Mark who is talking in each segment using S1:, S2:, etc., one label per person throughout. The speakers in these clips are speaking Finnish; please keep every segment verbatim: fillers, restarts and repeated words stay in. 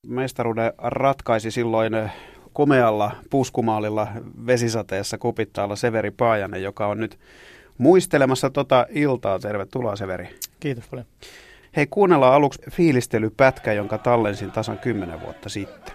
S1: Mestaruuden ratkaisi silloin komealla puskumaalilla vesisateessa Kupittaalla Severi Paajanen, joka on nyt muistelemassa tota iltaa. Tervetuloa, Severi.
S2: Kiitos paljon.
S1: Hei, kuunnellaan aluksi fiilistelypätkä, jonka tallensin tasan kymmenen vuotta sitten.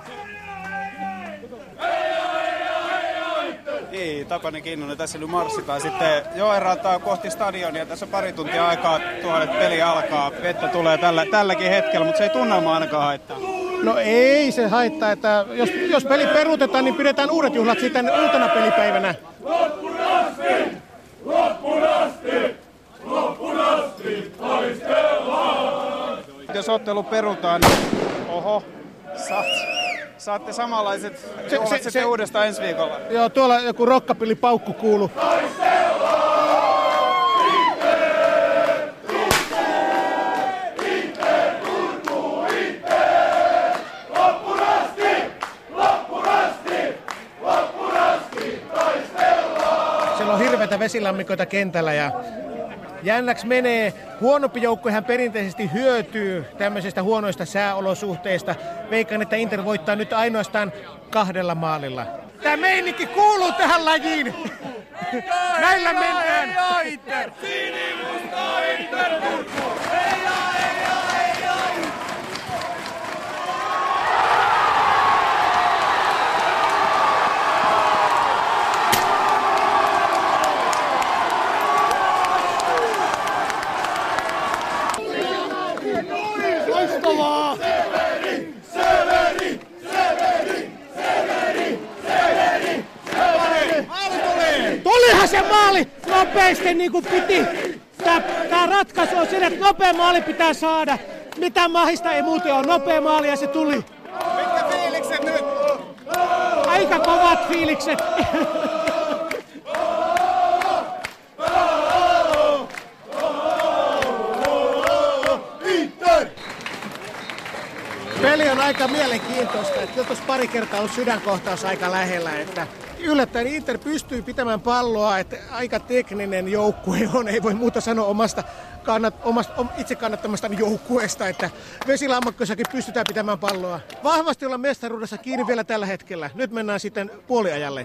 S1: Niin, Tapani Kinnunen, tässä nyt marssitaan sitten Joenrantaa kohti stadionia. Tässä on pari tuntia aikaa, tuolle peli alkaa. Vettä tulee tällä, tälläkin hetkellä, mutta se ei tunnelma ainakaan haittaa.
S2: No ei se haittaa, että jos, jos peli peruutetaan, niin pidetään uudet juhlat sitten uutena pelipäivänä.
S3: Loppuun asti! Loppuun asti! Loppuun asti! Taistellaan!
S1: Jos ottelu perutaan, niin oho, saat, saatte samanlaiset juhlat sitten se, uudestaan ensi viikolla.
S2: Joo, tuolla joku rokkapillipaukku kuuluu.
S3: Taistellaan!
S2: On hirveitä vesilammikoita kentällä ja jännäksi menee. Huonompi joukkuehan perinteisesti hyötyy tämmöisistä huonoista sääolosuhteista. Veikkaan, että Inter voittaa nyt ainoastaan kahdella maalilla. Tämä meininki kuuluu tähän lajiin. Näillä mennään.
S3: Inter! Sinimusta Inter Turku!
S2: Loistavaa!
S3: Severi! Severi! Severi! Severi! Severi! Severi!
S2: Maali tuli! Tulihan se maali nopeasti niin kuin piti. Tää, tää ratkaisu on siinä, että nopea maali pitää saada. Mitään mahista ei muuten ole. Nopea maali ja se tuli.
S1: Mitkä fiilikset nyt?
S2: Aika kovat fiilikset. Peli on aika mielenkiintoista, että tuossa pari kertaa ollut sydänkohtaus aika lähellä, että yllättäen Inter pystyy pitämään palloa, että aika tekninen joukkue on, ei voi muuta sanoa omasta, kannat, omasta itse kannattamastani joukkueesta, että vesilammakkossakin pystytään pitämään palloa. Vahvasti ollaan mestaruudessa kiinni vielä tällä hetkellä. Nyt mennään sitten puoliajalle.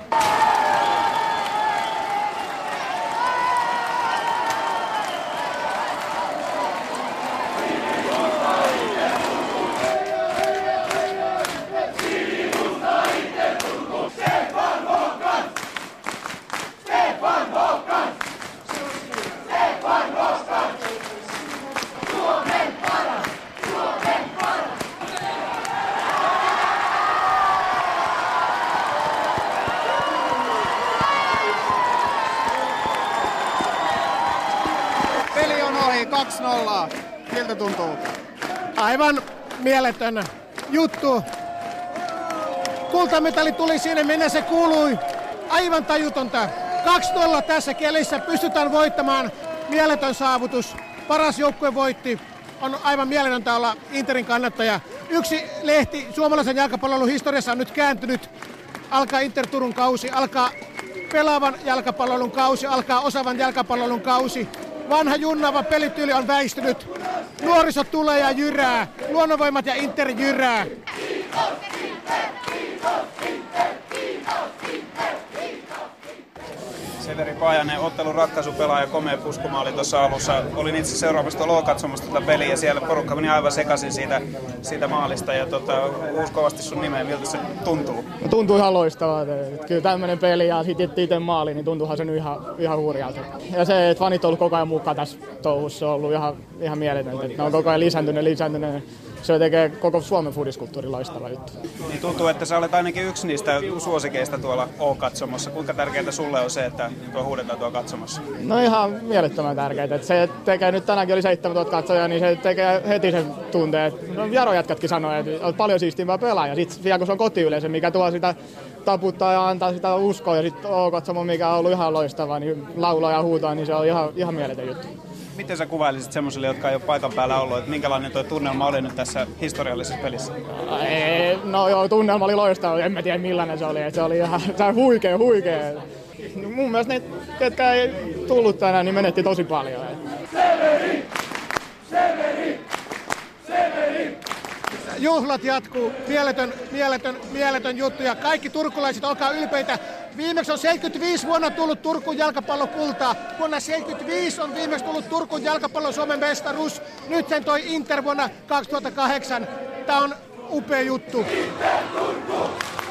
S1: kaksi nolla. Miltä tuntuu?
S2: Aivan mieletön juttu. Kultamitali tuli siinä, minne se kuului. Aivan tajutonta. kaksi nolla tässä kelissä. Pystytään voittamaan. Mieletön saavutus. Paras joukkue voitti. On aivan mieletöntä olla Interin kannattaja. Yksi lehti suomalaisen jalkapallon historiassa on nyt kääntynyt. Alkaa Inter Turun kausi. Alkaa pelaavan jalkapallon kausi. Alkaa osaavan jalkapallon kausi. Vanha junnaava pelityyli on väistynyt. Nuoriso tulee ja jyrää. Luonnonvoimat ja Inter jyrää.
S1: Severi Paajanen, ottelun ratkaisupelaaja, komea puskumaali tuossa alussa. Olin itse seuraamassa L O katsomassa tätä peliä ja siellä porukka meni aivan sekaisin siitä, siitä maalista. Ja tota, uusi kovasti sun nimeä, miltä se tuntuu?
S4: No, tuntuu ihan loistavaa. Kyllä tämmöinen peli ja sitten itse maali, niin tuntuuhan se nyt ihan, ihan hurjalta. Ja se, että fanit on ollut koko ajan mukaan tässä touhussa, on ollut ihan, ihan mieletöntä. Ne on koko ajan lisääntynyt, lisääntynyt. Se tekee koko Suomen foodiskulttuurin loistava juttu.
S1: Niin tuntuu, että sä olet ainakin yksi niistä suosikeista tuolla O-katsomossa. Kuinka tärkeää sulle on se, että tuo huudetaan tuo katsomossa?
S4: No ihan mielettömän tärkeää. Että se tekee nyt tänäänkin oli seitsemäntuhatta katsojaa, niin se tekee heti sen tunteen. No, Jaro-jätkätkin sanoo, että on paljon siistimpää pelaaja. Sitten vielä kun se on kotiyleisö, mikä tuo sitä taputtaa ja antaa sitä uskoa. Ja sitten O-katsomo, mikä on ollut ihan loistava, niin laulaa ja huutaa, niin se on ihan, ihan mieletön juttu.
S1: Miten sä kuvailisit semmoiselle, jotka ei ole paikan päällä ollut, että minkälainen tuo tunnelma oli nyt tässä historiallisessa pelissä?
S4: Ei, no joo, tunnelma oli loistava, en mä tiedä millainen se oli, se oli ihan huikea, huikea. Mun mielestä ne, ketkä ei tullut tänään, niin menetti tosi paljon.
S3: Severi! Severi! Severi!
S2: juhlat jatkuu, mieletön, mieletön, mieletön juttu ja kaikki turkulaiset, olkaa ylpeitä. Viimeksi on seitsemänkymmentäviisi vuonna tullut Turkuun jalkapallokultaa. Vuonna seitsemänkymmentäviisi on viimeksi tullut Turkuun jalkapallon Suomen mestaruus. Nyt sen toi Inter vuonna kaksituhattakahdeksan. Tää on upea juttu.
S3: Inter Turku!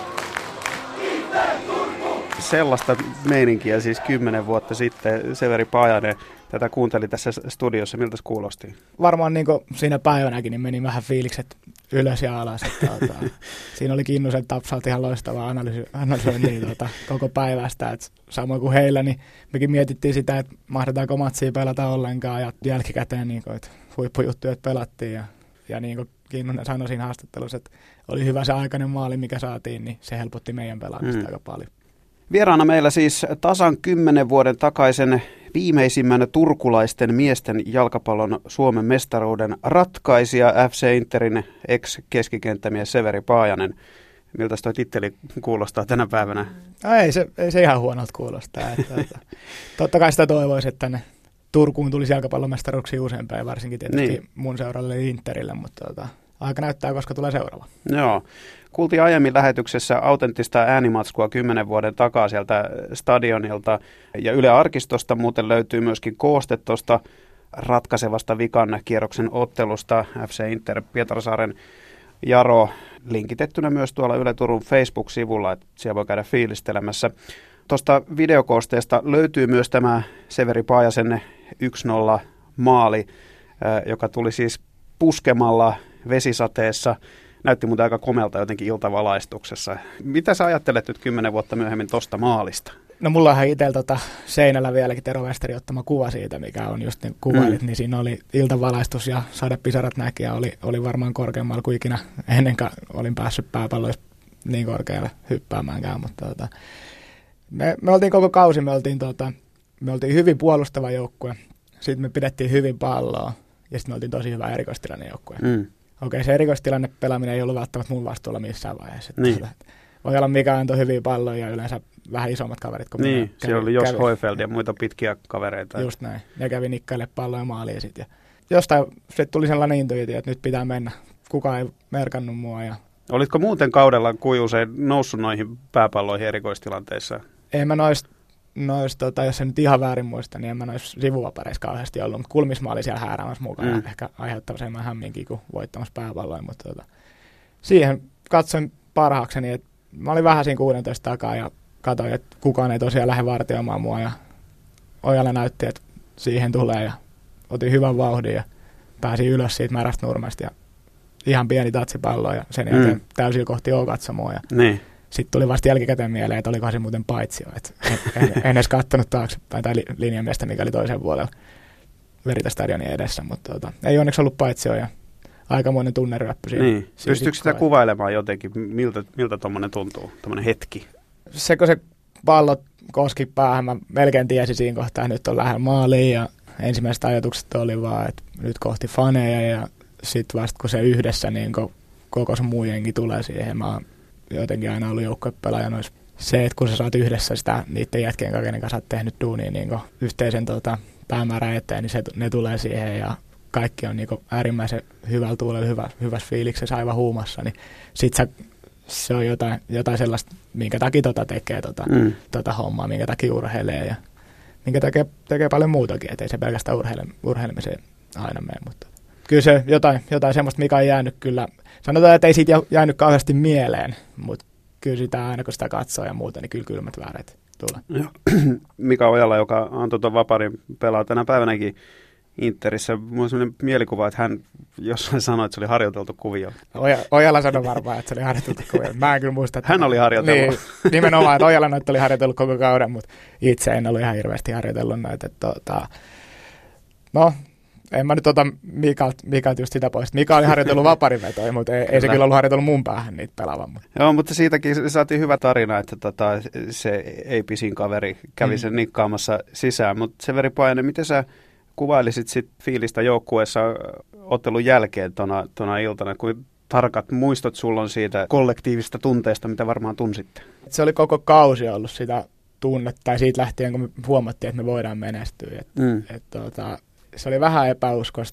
S3: Inter Turku!
S5: Sellaista meininkiä siis kymmenen vuotta sitten Severi Paajanen tätä kuunteli tässä studiossa. Miltä se kuulosti?
S4: Varmaan niin siinä päivänäkin niin meni vähän fiilikset ylös ja alas. Että, tuota, siinä oli Kinnusen Tapsalta ihan loistavaa analysointia analysointia tuota, koko päivästä. Et samoin kuin heillä, niin mekin mietittiin sitä, että mahdetaanko matsia pelata ollenkaan. Ja jälkikäteen niin kuin, että huippujuttuja pelattiin. Ja, ja niin kuin Kinnunen sanoi siinä haastattelussa, että oli hyvä se aikainen maali, mikä saatiin, niin se helpotti meidän pelaamista mm. aika paljon.
S5: Vieraana meillä siis tasan kymmenen vuoden takaisen viimeisimmän turkulaisten miesten jalkapallon Suomen mestaruuden ratkaisija F C Interin ex-keskikenttämies Severi Paajanen. Miltä toi titteli kuulostaa tänä päivänä?
S4: No ei, se, ei se ihan huonolta kuulostaa. Että, että, totta kai sitä toivoisi, että tänne Turkuun tulisi jalkapallomestaruuksia useampia, varsinkin tietysti niin. mun seuralle Interille, mutta tota, aika näyttää, koska tulee seuraava.
S5: Joo. Kuultiin aiemmin lähetyksessä autenttista äänimatskua kymmenen vuoden takaa sieltä stadionilta ja Yle Arkistosta muuten löytyy myöskin kooste tuosta ratkaisevasta vikan kierroksen ottelusta F C Inter Pietarsaaren Jaro linkitettynä myös tuolla Yle Turun Facebook-sivulla, että siellä voi käydä fiilistelemässä. Tuosta videokoosteesta löytyy myös tämä Severi Paajasen yksi nolla maali, joka tuli siis puskemalla vesisateessa. Näytti muuten aika komelta jotenkin iltavalaistuksessa. Mitä sä ajattelet nyt kymmenen vuotta myöhemmin tosta maalista?
S4: No mullahan itsellä tota seinällä vieläkin Tero Westerin ottama kuva siitä, mikä on just niin kuvailit, mm. niin siinä oli iltavalaistus ja sadepisarat näki ja oli, oli varmaan korkeammalla kuin ikinä ennen kuin olin päässyt pääpalloissa niin korkealle hyppäämäänkään. Mutta tota, me, me oltiin koko kausi, me oltiin, tota, me oltiin hyvin puolustava joukkue, sitten me pidettiin hyvin palloa ja sitten me oltiin tosi hyvä erikoistilanne joukkue. Mm. Okei, se erikoistilanne pelaaminen ei ollut välttämättä mun vastuulla missään vaiheessa. Niin. Voi olla mikä antoi hyviä palloja ja yleensä vähän isommat kaverit kuin
S5: niin,
S4: minä.
S5: Niin, siellä oli Jos Hoifeld ja muita pitkiä kavereita.
S4: Just näin. Ne kävi nikkaille palloja maaliin sitten. Jostain sitten tuli sellainen intuitio, että nyt pitää mennä. Kukaan ei merkannut mua. Ja
S5: olitko muuten kaudella kuin usein noussut noihin pääpalloihin erikoistilanteissa?
S4: En mä noista, nois, tota, jos en nyt ihan väärin muista, niin en mä noissa sivuvapareissa kauheasti ollut. Mutta kulmisma oli siellä hääräämässä mukaan mm. ja ehkä aiheuttavassa enemmän hämminkin kuin voittamassa pääpalloja. Mutta tota, siihen katsoin parhaakseni, että mä olin vähän siinä kuudentoista takaa ja katsoin, että kukaan ei tosiaan lähde vartioimaan mua. Ja Ojala näytti, että siihen tulee ja otin hyvän vauhdin ja pääsin ylös siitä märästä nurmesta. Ja ihan pieni tatsipallo ja sen jälkeen mm. täysin kohti O-katsomoa. Niin. Sitten tuli vasta jälkikäteen mieleen, että olikohan se muuten paitsio. En, en, en edes katsonut taaksepäin tai linjamiestä, mikä oli toisen puolella Verita-stadionin edessä. Mutta tota, ei onneksi ollut paitsio ja aikamoinen tunneryöppy siinä.
S5: Niin. Pystyykö sitä kuvailemaan jotenkin? Miltä, miltä tuommoinen tuntuu, tuommoinen hetki?
S4: Se, kun se pallo koski päähän, mä melkein tiesin siinä kohtaa, että nyt on lähellä maaliin. Ja ensimmäiset ajatukset oli vaan, että nyt kohti faneja. Ja sitten vasta kun se yhdessä, niin koko se muu jengi tulee siihen. Mä oon jotenkin aina ollut joukkuepelaaja noissa. Se, että kun sä saat yhdessä sitä niiden jätkien kanssa, kenen kanssa oot tehnyt duunia niin yhteisen tota, päämäärän eteen, niin se, ne tulee siihen ja kaikki on niin äärimmäisen hyvällä tuulella, hyvä, hyvässä fiiliksessä, aivan huumassa, niin sit sä, se on jotain, jotain sellaista, minkä takia tota tekee tota, mm. tota hommaa, minkä takia urheilee ja minkä takia tekee paljon muutakin, ettei se pelkästään urheile, urheilemiseen aina mene, mutta kyllä se jotain, jotain semmoista, mikä on jäänyt kyllä, sanotaan, että ei siitä jäänyt kauheasti mieleen, mutta kyllä sitä aina kun sitä katsoo ja muuta, niin kyllä kylmät väreet tulee.
S5: Mika Ojala, joka antoi tuon vaparin pelaa tänä päivänäkin Interissä. Mulla on sellainen mielikuva, että hän jossain sanoi, että se oli harjoiteltu kuvio.
S4: Oja, Ojala sanoi varmaan, että se oli harjoiteltu kuvio. Mä en kyllä muista. Että
S5: hän oli harjoitellut.
S4: Niin, nimenomaan, että Ojala noita oli harjoitellut koko kauden, mutta itse en ollut ihan hirveästi harjoitellut noita. Tota, no, en mä nyt ota Mikalta Mika just sitä pois. Mika oli harjoitellut vaparinvetoja, mutta ei, ei se kyllä ollut harjoitellut mun päähän niitä pelaavan. Mutta.
S5: Joo, mutta siitäkin saatiin hyvä tarina, että tota, se ei pisin kaveri kävi sen mm. nikkaamassa sisään. Mutta Severi Paajanen, miten sä kuvailisit sit fiilistä joukkueessa ottelun jälkeen tona, tona iltana, kuin tarkat muistot sulla on siitä kollektiivista tunteesta, mitä varmaan tunsitte?
S4: Se oli koko kausi ollut sitä tunnetta, tai siitä lähtien, kun me huomattiin, että me voidaan menestyä. Et, mm. et, tota, se oli vähän epäuskosta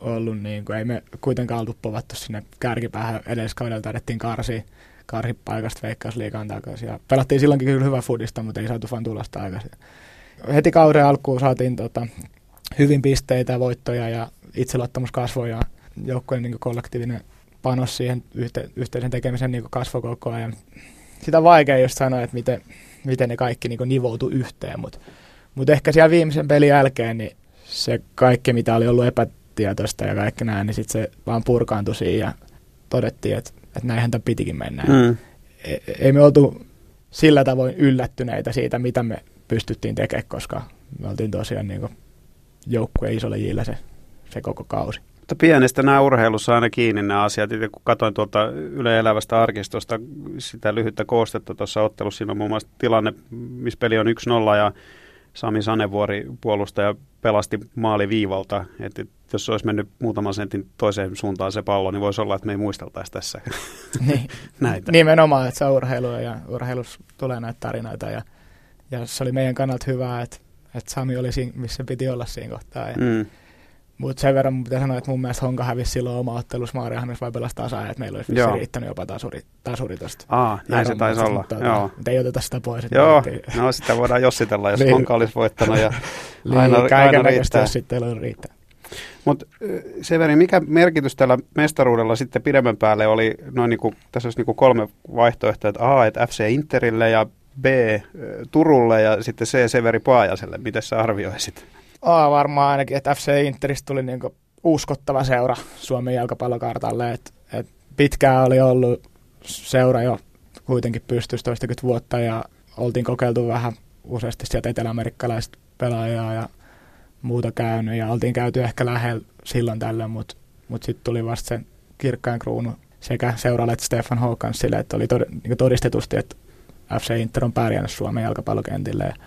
S4: ollut niin kuin, ei me kuitenkaan oltu povattu sinne kärkipäähän. Edelliskaudella taidettiin karsia, karsi paikasta Veikkausliigaan takaisin. Ja pelattiin silloinkin kyllä hyvää fudista, mutta ei saatu vaan tulosta aikaisin. Heti kauden alkuun saatiin tota, hyvin pisteitä, voittoja ja itseluottamus kasvoi ja joukkueen niin kollektiivinen panos siihen yhte, yhteisen tekemisen niin kasvoi koko ajan. Sitä on vaikea just sanoa, että miten, miten ne kaikki niin nivoutui yhteen, mutta mut ehkä siellä viimeisen pelin jälkeen niin se kaikki, mitä oli ollut epätietoista ja kaikki näin, niin sitten se vaan purkaantui siihen ja todettiin, että, että näinhän tämä pitikin mennä. Mm. Ei, ei me oltu sillä tavoin yllättyneitä siitä, mitä me pystyttiin tekemään, koska me oltiin tosiaan niin joukkueen isolle jillä se, se koko kausi.
S5: Mutta pienestä nämä urheilussa aina kiinni nämä asiat. Itse kun katsoin tuolta Yle Elävästä arkistosta sitä lyhyttä koostetta tuossa ottelussa, siinä on muun muassa tilanne, missä peli on yksi nolla ja Sami Sanevuori puolustaja pelasti maaliviivalta. Että jos se olisi mennyt muutaman sentin toiseen suuntaan se pallo, niin voisi olla, että me ei muisteltaisi tässä
S4: niin,
S5: näitä.
S4: Nimenomaan, että se on urheilua ja urheilussa tulee näitä tarinoita. Ja, ja se oli meidän kannalta hyvä, että, että Sami oli siinä, missä piti olla siinä kohtaa. Ja, mm. Mutta sen verran mun pitää sanoa, että mun mielestä Honka hävisi silloin oma ottelussa Maarianhaminassa vai pelasi tasaa, että meillä olisi riittänyt jopa tasuri, tasuri tuosta.
S5: Aa, näin se taisi olla.
S4: Mutta, joo. Mutta ei oteta sitä pois.
S5: Joo, no sitä voidaan jossitella, jos Honka olisi voittanut ja
S4: aina, aina riittää. Jos sitten ei riittää.
S5: Mutta Severi, mikä merkitys tällä mestaruudella sitten pidemmän päälle oli, noin niinku, tässä olisi niinku kolme vaihtoehtoa, että A, että F C Interille ja B, Turulle ja sitten C, Severi Paajaselle. Miten sä arvioisit?
S4: A, varmaan ainakin, että F C Interistä tuli niinku uskottava seura Suomen jalkapallokartalle. Et, et pitkään oli ollut seura jo kuitenkin pystyssä toistakymmentä vuotta ja oltiin kokeiltu vähän useasti sieltä eteläamerikkalaista pelaajaa ja muuta käynyt ja oltiin käyty ehkä lähellä silloin tällöin, mutta mut sitten tuli vasta sen kirkkain kruunu sekä seuraalle että Stefan Håkansille, että oli tod, niin todistetusti, että F C Inter on pärjännyt Suomen jalkapallokentille. Ja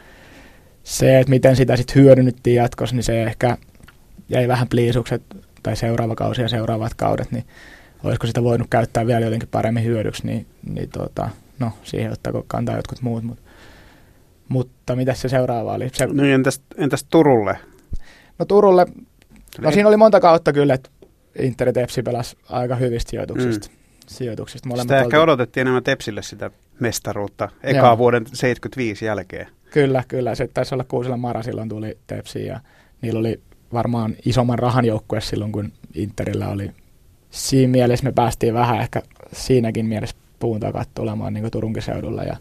S4: se, että miten sitä sitten hyödynnettiin jatkossa, niin se ehkä jäi vähän pliisukset tai seuraava kausi ja seuraavat kaudet, niin olisiko sitä voinut käyttää vielä jotenkin paremmin hyödyksi, niin, niin tota, no siihen ottaako kantaa jotkut muut, mutta, mutta mitä se seuraava oli? Se,
S5: no entäs, entäs Turulle?
S4: No Turulle, no siinä oli monta kautta kyllä, että Inter ja Tepsi pelasi aika hyvistä sijoituksista. Mm. sijoituksista.
S5: Sitä ehkä oltiin... odotettiin enemmän Tepsille sitä mestaruutta ekaa Joo. vuoden seitsemänkymmentäviisi jälkeen.
S4: Kyllä, kyllä. Se taisi olla Kuusela Mara silloin tuli Tepsiin ja niillä oli varmaan isomman rahan joukkue silloin, kun Interillä oli. Siinä mielessä me päästiin vähän ehkä siinäkin mielessä puun takaa tulemaan niin kuin Turunkin seudulla ja,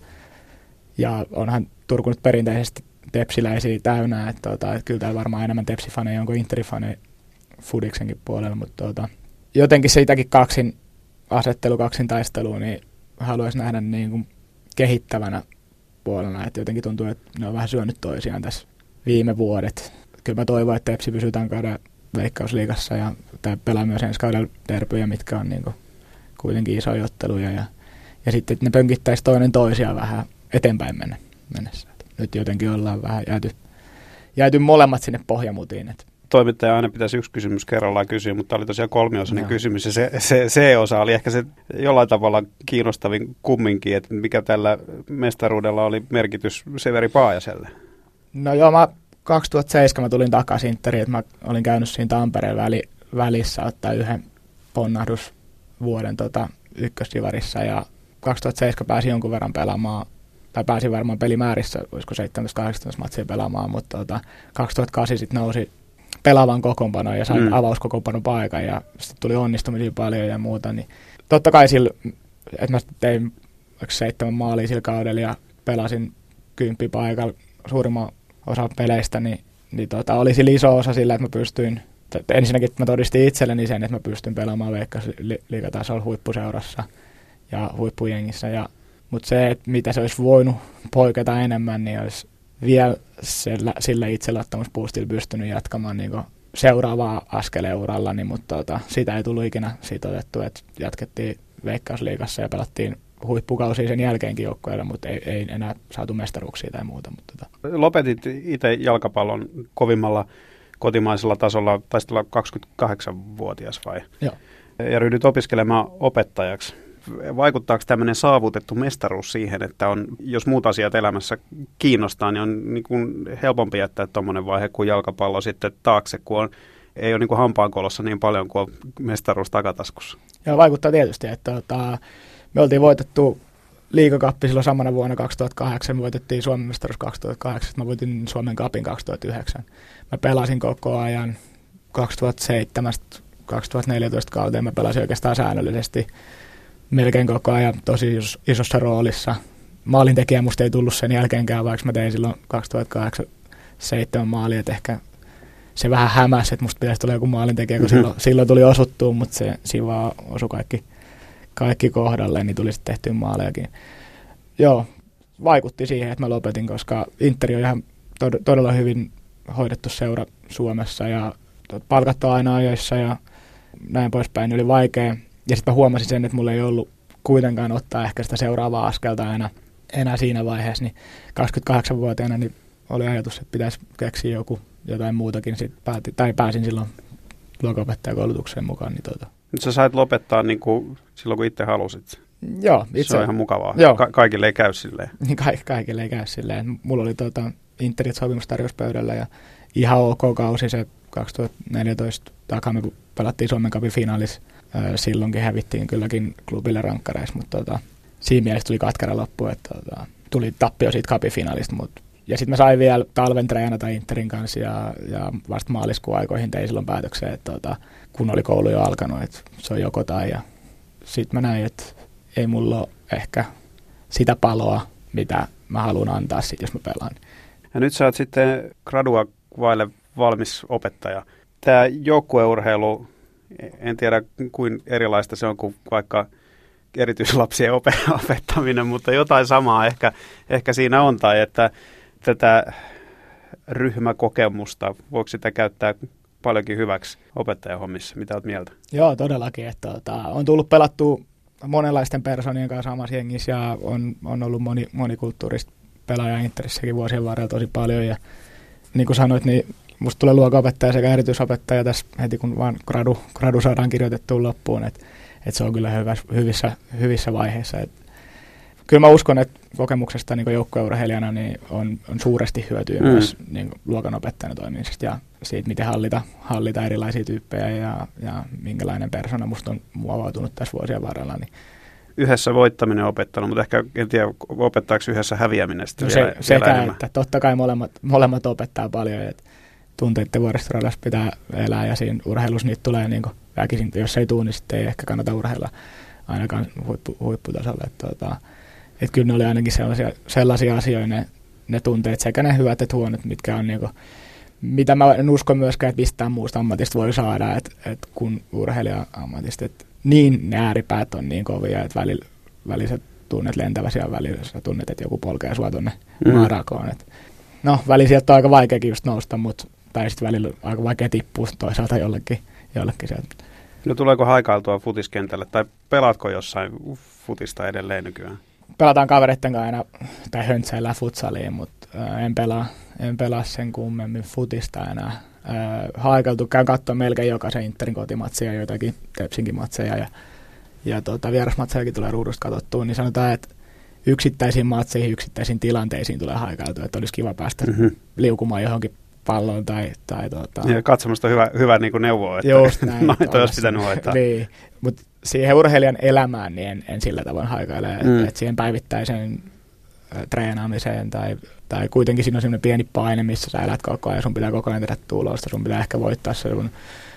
S4: ja onhan Turku nyt perinteisesti tepsiläisiä täynnä, että, tuota, että kyllä täällä varmaan enemmän tepsifaneja on kuin Interi-faneja Fudiksenkin puolella, mutta tuota, jotenkin siitäkin kaksin asettelu, kaksin taistelu, niin haluaisi nähdä niin kuin kehittävänä puolena, että jotenkin tuntuu, että ne on vähän syönyt toisiaan tässä viime vuodet. Kyllä mä toivon, että Tepsi pysyy tämän kauden Veikkausliigassa ja pelaa myös ensi kaudella derbyjä, mitkä on niin kuin kuitenkin isoja otteluja ja, ja sitten, että ne pönkittäisi toinen toisiaan vähän eteenpäin mennä, mennessä. Nyt jotenkin ollaan vähän jääty, jääty molemmat sinne pohjamutiin. Että.
S5: Toimittaja aina pitäisi yksi kysymys kerrallaan kysyä, mutta tämä oli tosiaan kolmiosainen no. kysymys. Ja se, se, se osa oli ehkä se jollain tavalla kiinnostavin kumminkin, että mikä tällä mestaruudella oli merkitys Severi Paajaselle.
S4: No joo, mä kaksituhattaseitsemän mä tulin takaisin Interiin, että mä olin käynyt siinä Tampereen väli, välissä ottaa yhden ponnahdusvuoden tota, ykkösdivarissa ja kaksituhattaseitsemän pääsin jonkun verran pelaamaan. Tai pääsin varmaan pelimäärissä, olisiko seitsemäntoista kahdeksantoista matsia pelaamaan, mutta tota, kaksituhattakahdeksan sitten nousi pelaavan kokoonpano ja sain mm. avauskokoonpanon paikan ja sitten tuli onnistumisia paljon ja muuta. Niin totta kai sillä, että mä tein seitsemän maalia sillä kaudella ja pelasin kymppipaikalla suurimman osa peleistä, niin, niin tota, oli sillä iso osa sillä, että mä pystyin, että ensinnäkin että mä todistin itselleni sen, että mä pystyn pelaamaan Veikkausliigatasolla huippuseurassa ja huippujengissä ja mutta se, että mitä se olisi voinut poiketa enemmän, niin olisi vielä sillä, sillä itseluottamusboostilla pystynyt jatkamaan niin seuraavaa askeleen uralla, niin, mutta tota, sitä ei tullut ikinä siitä otettu, että jatkettiin Veikkausliigassa ja pelattiin huippukausia sen jälkeenkin joukkueella, mutta ei, ei enää saatu mestaruuksia tai muuta. Mutta tota.
S5: Lopetit itse jalkapallon kovimmalla kotimaisella tasolla, taisi olla kaksikymmentäkahdeksanvuotias vai?
S4: Joo.
S5: Ja ryhdyt opiskelemaan opettajaksi. Vaikuttaako tämmöinen saavutettu mestaruus siihen, että on, jos muut asiat elämässä kiinnostaa, niin on niin kuin helpompi jättää tuommoinen vaihe kuin jalkapallo sitten taakse, kun on ei ole niin kuin hampaankolossa niin paljon kuin mestaruus takataskussa.
S4: Joo, vaikuttaa tietysti, että tota, me oltiin voitettu liigakappi silloin samana vuonna kaksituhattakahdeksan, me voitettiin Suomen mestaruus kaksituhattakahdeksan, mä voitin Suomen kapin kaksituhattayhdeksän. Mä pelasin koko ajan kaksituhattaseitsemän kaksituhattaneljätoista kauteen, mä pelasin oikeastaan säännöllisesti melkein koko ajan tosi isossa roolissa. Maalintekijä musta ei tullut sen jälkeenkään, vaikka mä tein silloin kaksituhattakahdeksan seitsemän maalia, että ehkä se vähän hämäsi, että musta pitäisi tulla joku maalintekijä, kun mm-hmm. silloin, silloin tuli osuttua, mutta se siinä vaan osui kaikki, kaikki kohdalle, niin tuli sitten tehtyä maalejakin. Joo, vaikutti siihen, että mä lopetin, koska Interi on ihan tod- todella hyvin hoidettu seura Suomessa ja palkattu aina ajoissa ja näin poispäin, niin oli vaikea. Ja sitten mä huomasin sen, että mulla ei ollut kuitenkaan ottaa ehkä sitä seuraavaa askelta enää, enää siinä vaiheessa, niin kaksikymmentäkahdeksanvuotiaana niin oli ajatus, että pitäisi keksiä joku jotain muutakin, sit päätin, tai pääsin silloin luokanopettajakoulutukseen mukaan. Niin tuota.
S5: Nyt sä sait lopettaa niin kuin silloin, kun itse halusit.
S4: Joo, itse.
S5: Se on ihan mukavaa.
S4: Joo.
S5: Ka- kaikille ei käy silleen.
S4: Ka- kaikille ei käy silleen. Mulla oli tuota, Interit sopimustarjouspöydällä ja ihan ok kausi se kaksituhattaneljätoista takaa, me pelattiin Suomen cupin finaalissa. Silloinkin hävittiin kylläkin klubille rankkareissa, mutta tuota, siinä mielessä tuli katkera loppu, että tuota, tuli tappio siitä cupin finaalista. Mut, ja sitten mä sain vielä talven treenata Interin kanssa ja, ja vasta maaliskuun aikoihin tein silloin päätökseen, että tuota, kun oli koulu jo alkanut, että se on joko tai. Ja sitten mä näin, että ei mulla ole ehkä sitä paloa, mitä mä haluan antaa sit, jos mä pelaan.
S5: Ja nyt sä oot sitten gradua vaille valmis opettaja. Tämä joukkueurheilu, en tiedä kuin erilaista se on kuin vaikka erityislapsien opettaminen, mutta jotain samaa ehkä, ehkä siinä on. Tai että tätä ryhmäkokemusta, voiko sitä käyttää paljonkin hyväksi opettajahommissa? Mitä olet mieltä?
S4: Joo, todellakin. Että, tota, on tullut pelattua monenlaisten persoonien kanssa samassa jengissä ja on, on ollut moni, monikulttuurista pelaajaa Interissäkin vuosien varrella tosi paljon. Ja niin kuin sanoit, niin musta tulee luokanopettaja sekä erityisopettaja tässä heti, kun vaan gradu, gradu saadaan kirjoitettua loppuun. Että et se on kyllä hyvä, hyvissä, hyvissä vaiheissa. Et kyllä mä uskon, että kokemuksesta niin joukkueurheilijana niin on, on suuresti hyötyä mm. myös niin luokanopettajana toimimisesta ja siitä, miten hallita, hallita erilaisia tyyppejä ja, ja minkälainen persona musta on muovautunut tässä vuosien varrella. Niin.
S5: Yhdessä voittaminen on opettanut, mutta ehkä en tiedä, opettaako yhdessä häviäminen sitten
S4: no
S5: vielä,
S4: se,
S5: vielä
S4: sekä,
S5: enemmän.
S4: että totta kai molemmat, molemmat opettaa paljon, että tunteiden vuoristoradassa pitää elää ja siinä urheilussa niitä tulee niin väkisin, jos ei tule, niin sitten ei ehkä kannata urheilla ainakaan huippu, huipputasolle. Että, että, että kyllä ne oli ainakin sellaisia, sellaisia asioita, ne, ne tunteet sekä ne hyvät että huonot, mitkä on niin kuin, mitä mä en usko myöskään, että mistään muusta ammatista voi saada, että, että kun urheilija-ammatista, että niin ne ääripäät on niin kovia, että välillä, välillä sä tunnet lentäväsi ja välillä sä tunnet, että joku polkee sua tuonne mm. maarakoon. Että, no välillä sieltä on aika vaikeakin just nousta, mutta tai sitten välillä aika vaikea tippua toisaalta jollekin, jollekin sieltä. No
S5: tuleeko haikailtua futiskentälle tai pelaatko jossain futista edelleen nykyään?
S4: Pelataan kavereitten kanssa aina tai höntsäillään futsaliin, mutta äh, en, pelaa, en pelaa sen kummemmin futista enää. Äh, haikailtu, käyn katsomaan melkein jokaisen Interin kotimatsia ja joitakin Tepsinkin matseja ja, ja tota, vierasmatsejakin tulee ruudusta katsottua, niin sanotaan, että yksittäisiin matseihin, yksittäisiin tilanteisiin tulee haikailtua, että olisi kiva päästä mm-hmm. liukumaan johonkin palloon tai... tai tuota...
S5: Ja katsomasta hyvä, hyvä niin kuin neuvo, että
S4: just näin,
S5: noita olisi pitänyt hoitaa.
S4: Niin, mutta siihen urheilijan elämään niin en, en sillä tavoin haikaile, mm. että et siihen päivittäiseen treenaamiseen tai, tai kuitenkin siinä on sellainen pieni paine, missä sä elät koko ajan, sun pitää koko ajan tehdä tulosta, sun pitää ehkä voittaa se, kun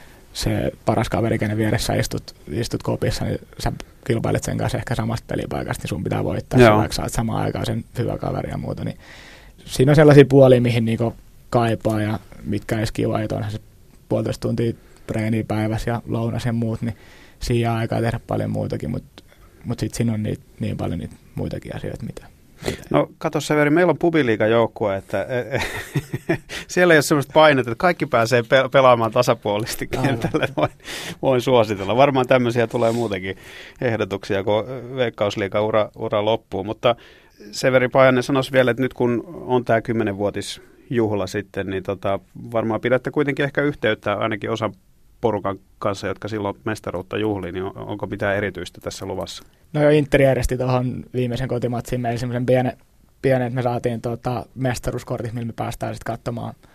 S4: se paras kaveri, kenen vieressä istut, istut kopissa, niin sä kilpailet sen kanssa ehkä samasta pelipaikasta, niin sun pitää voittaa se, vaikka sä oot samaan aikaan sen hyvä kaveri ja muuta, niin siinä on sellaisia puolia, mihin niinku kaipaa ja mitkä olisi kiva, että onhan se puolitoista tuntia treeniä päivässä ja lounas ja muut, niin siihen aikaa tehdä paljon muutakin, mutta mut sitten siinä on niitä, niin paljon niitä muitakin asioita, mitä... mitä.
S5: No kato Severi, meillä on pubiliigan joukkue, että siellä ei ole sellaista painetta, että kaikki pääsee pe- pelaamaan tasapuolisesti kentälle, voin, voin suositella. Varmaan tämmöisiä tulee muutenkin ehdotuksia, kun Veikkausliigan ura, ura loppuu, mutta Severi Pajanen sanoisi vielä, että nyt kun on tämä kymmenvuotis juhla sitten, niin tota, varmaan pidätte kuitenkin ehkä yhteyttä ainakin osan porukan kanssa, jotka silloin mestaruutta juhliin, niin on, onko mitään erityistä tässä luvassa?
S4: No jo Interi järjesti tuohon viimeisen kotimatsiin meillä semmoisen pienen, pienen, että me saatiin tuota mestaruuskortit, millä me päästään sitten katsomaan,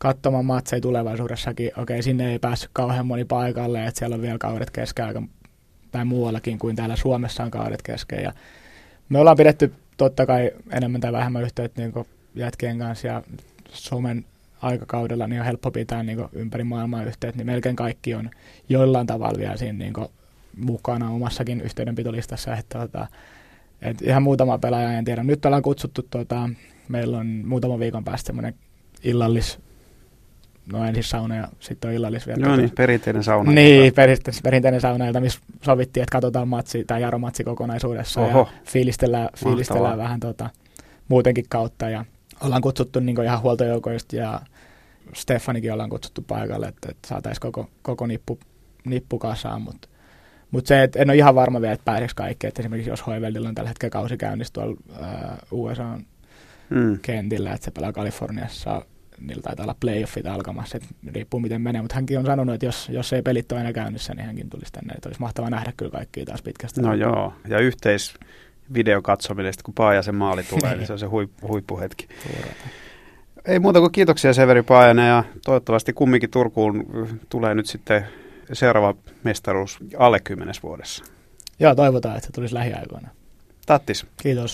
S4: katsomaan matseja tulevaisuudessakin. Okei, sinne ei päässyt kauhean moni paikalle, että siellä on vielä kaudet kesken aika, tai muuallakin kuin täällä Suomessa on kaudet kesken. Ja me ollaan pidetty totta kai enemmän tai vähemmän yhteyttä niin jätkien kanssa, ja somen aikakaudella niin on helppo pitää niin ympäri maailmaa yhteyttä, niin melkein kaikki on jollain tavalla vielä siinä niin mukana omassakin yhteydenpitolistassa. Että, tota, et ihan muutama pelaaja, en tiedä. Nyt ollaan kutsuttu, tota, meillä on muutaman viikon päästä semmoinen illallis, no ensin sauna ja sitten on illallis vielä.
S5: Joo niin, perinteinen sauna.
S4: Niin, perinteinen, perinteinen sauna, missä sovittiin, että katsotaan matsi tai Jaro-matsi kokonaisuudessaan. Oho. Ja fiilistellään, fiilistellään vähän tota, muutenkin kautta. Ja ollaan kutsuttu niin ihan huoltojoukoista ja Stefanikin ollaan kutsuttu paikalle, että, että saataisiin koko, koko nippu, nippu kasaan. Mutta mut se, että en ole ihan varma vielä, että pääseekö kaikki. Että esimerkiksi jos Hoiveldilla on tällä hetkellä kausi käynnissä tuolla ää, U S A-kentillä, mm. että se pelaa Kaliforniassa, niillä taitaa olla playoffit alkamassa, että riippuu miten menee, mutta hänkin on sanonut, että jos, jos ei pelit ole enää käynnissä, niin hänkin tulisi tänne, että olisi mahtavaa nähdä kyllä kaikkia taas pitkästä.
S5: No joo, ja yhteisvideokatsominen, kun Paajasen maali tulee, niin se on se huippu, huippuhetki. Ei muuta kuin kiitoksia Severi Paajanen, ja toivottavasti kumminkin Turkuun tulee nyt sitten seuraava mestaruus alle kymmenes vuodessa.
S4: Joo, toivotaan, että se tulisi lähiaikoina.
S5: Tattis.
S4: Kiitos.